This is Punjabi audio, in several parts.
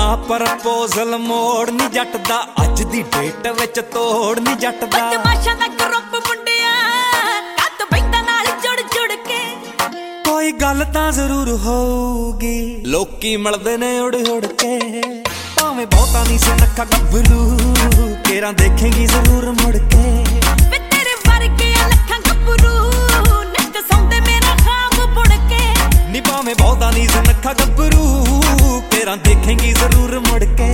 ਪ੍ਰਪੋਜ਼ਲ ਮੋੜ ਨੀ ਜੱਟ ਦਾ ਅੱਜ ਦੀ ਡੇਟ ਵਿੱਚ ਤੋੜ ਨੀ ਜੱਟ ਦਾ ਬਦਮਾਸ਼ਾਂ ਦਾ ਗਰੁੱਪ ਮੁੰਡਿਆ ਕੱਦ ਬੈਂਦਾ ਨਾਲ ਜੁੜ ਜੁੜ ਕੇ ਕੋਈ ਗੱਲ ਤਾਂ ਜ਼ਰੂਰ ਹੋਊਗੀ ਲੋਕੀ ਮਿਲਦੇ ਨੇ ਉੜ ਉੜ ਕੇ ਭਾਵੇਂ ਬਹੁਤਾ ਨਹੀਂ ਸੀ ਨੱਖਾ ਗੱਭਰੂ ਕੇਰਾਂ ਦੇਖੇਂਗੀ ਜ਼ਰੂਰ ਮੁੜ ਕੇ ਵੇ ਤੇਰੇ ਵਰਗੇ ਲੱਖਾਂ ਗੱਭਰੂ ਨੱਕ ਸੌਂਦੇ ਮੇਰਾ ਖਾਬ ਬੁੜ ਕੇ ਨੀ ਭਾਵੇਂ ਬਹੁਤਾ ਨਹੀਂ ਸੀ ਨੱਖਾ ਗੱਭਰੂ ਕੇਰਾਂ ਦੇਖੇਂਗੀ ਜ਼ਰੂਰ ਮੁੜ ਕੇ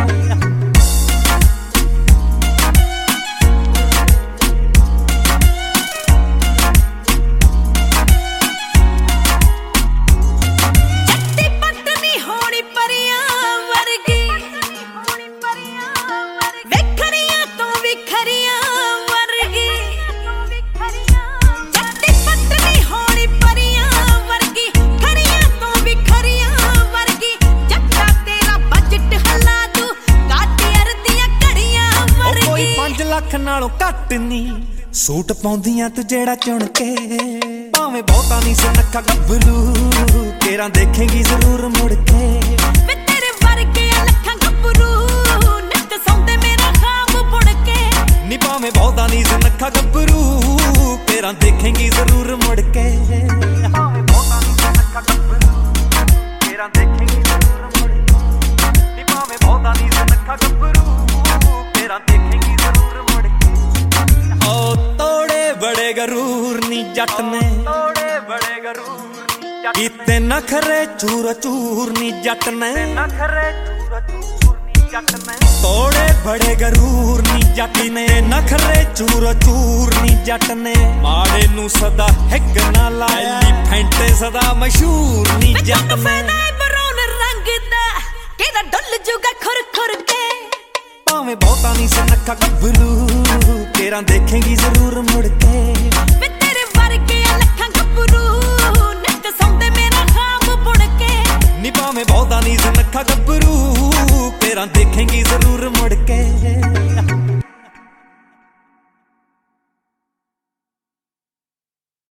ਲੱਖ ਨਾਲੋਂ ਘੱਟ ਨੀ ਸੂਟ ਪਾਉਂਦੀਆਂ ਤੂੰ ਜਿਹੜਾ ਚੁਣ ਕੇ ਭਾਵੇਂ ਬਹੁਤਾ ਨਹੀਂ ਸੀ ਨੱਖਾ ਗੱਭਰੂ ਕੇਰਾਂ ਦੇਖੇਂਗੀ ਜ਼ਰੂਰ ਮੁੜ ਕੇ ਵੇ ਤੇਰੇ ਵਰਗੇ ਲੱਖਾਂ ਗੱਭਰੂ ਨੱਕ ਸੌਂਦੇ ਮੇਰਾ ਖਾਬ ਬੁੜ ਕੇ ਨੀ ਭਾਵੇਂ ਬਹੁਤਾ ਨਹੀਂ ਸੀ ਨੱਖਾ ਗੱਭਰੂ ਕੇਰਾਂ ਦੇਖੇਂਗੀ ਜ਼ਰੂਰ ਮੁੜ ਕੇ ਭਾਵੇਂ ਬਹੁਤਾ ਨਹੀਂ ਸੀ ਨੱਖਾ ਗੱਭਰੂ ਕੇਰਾਂ ਦੇਖੇਂਗੀ ਜ਼ਰੂਰ ਮੁੜ ਕੇ ਨੀ ਭਾਵੇਂ ਬਹੁਤਾ ਨਹੀਂ ਸੀ ਨੱਖਾ ਗੱਭਰੂ ਕੇਰਾਂ ਦੇਖੇਂਗੀ ਜ਼ਰੂਰ ਮੁੜ ਕੇ ਓ ਤੋੜੇ ਬੜੇ ਗਰੂਰ ਨੀ ਜੱਟ ਨੇ ਤੋੜੇ ਬੜੇ ਗਰੂਰ ਕੀਤੇ ਨਖਰੇ ਚੂਰ ਚੂਰ ਨੀ ਜੱਟ ਨੇ ਨਖਰੇ ਚੂਰ ਚੂਰ ਨੀ ਜੱਟ ਨੇ ਤੋੜੇ ਬੜੇ ਗਰੂਰ ਨੀ ਜੱਟ ਨੇ ਨਖਰੇ ਚੂਰ ਚੂਰ ਨੀ ਜੱਟ ਨੇ ਮਾੜੇ ਨੂੰ ਸਦਾ ਹਿੱਕ ਨਾ ਲਾਇਆ ਐਲੀਫੈਂਟ ਸਦਾ ਮਸ਼ਹੂਰ ਨੀ ਜੱਟ ਨੇ ਬਰੌਨ ਰੰਗ ਦਾ ਕਿਹਦਾ ਡੁੱਲ ਜੂਗਾ ਖੁਰ ਖੁਰ ਕੇ ਭਾਵੇਂ ਬਹੁਤਾ ਨਹੀਂ ਸੀ ਨੱਖਾ ਗੱਭਰੂ ਕੇਰਾਂ ਦੇਖੇਂਗੀ ਜ਼ਰੂਰ ਮੁੜ ਕੇ ਵੇ ਤੇਰੇ ਵਰਗੇ ਲੱਖਾਂ ਗੱਭਰੂ ਨੱਕ ਸੌਂਦੇ ਮੇਰਾ ਖਾਬ ਬੁੜ ਕੇ ਨੀ ਭਾਵੇਂ ਬਹੁਤਾ ਨਹੀਂ ਸੀ ਨੱਖਾ ਗੱਭਰੂ ਕੇਰਾਂ ਦੇਖੇਂਗੀ ਜ਼ਰੂਰ